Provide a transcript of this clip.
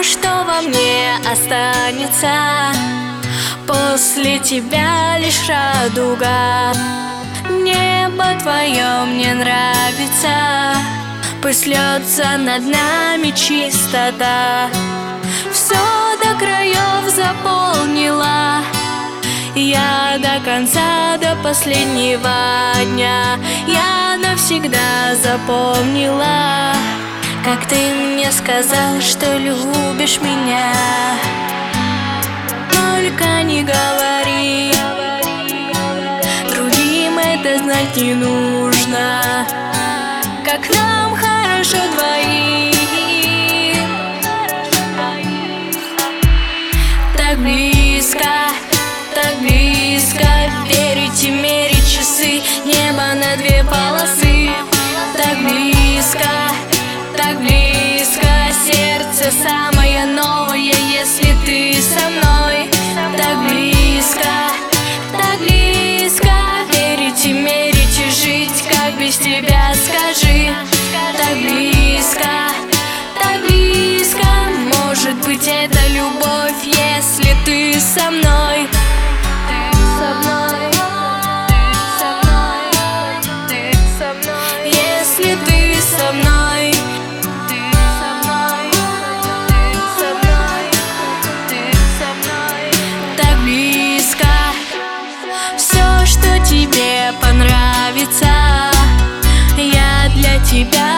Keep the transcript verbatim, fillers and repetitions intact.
Все, что во мне останется после тебя, лишь радуга. Небо твое мне нравится, пусть льется над нами чистота. Все до краев заполнила я, до конца, до последнего дня. Я навсегда запомнила, как ты мне сказал, что любишь меня. Только не говори, другим это знать не нужно, как нам хорошо двоим. Так близко, так близко, верить и мерить часы, небо на две полосы. Так близко, так близко, сердце самое новое, если ты со мной. Так близко, так близко, верить и мерить и жить, как без тебя, скажи. Так близко, так близко, может быть это любовь, если ты со мной. Со мной, со мной, ты со мной, если ты со мной. Тебе понравится, я для тебя